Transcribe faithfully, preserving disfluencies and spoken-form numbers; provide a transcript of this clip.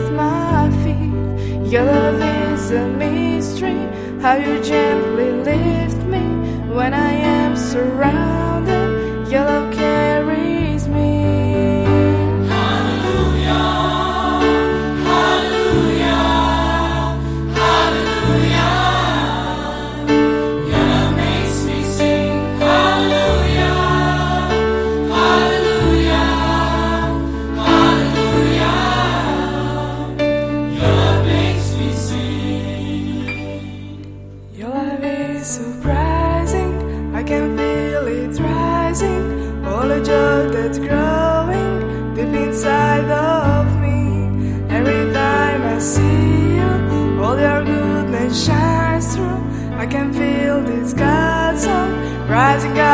beneath my feet. Your love is a mystery, how you gently lift me when I am surrounded. Your love carries me. Surprising, I can feel it rising, all the joy that's growing deep inside of me. Every time I see you, all your goodness shines through. I can feel this God's song rising up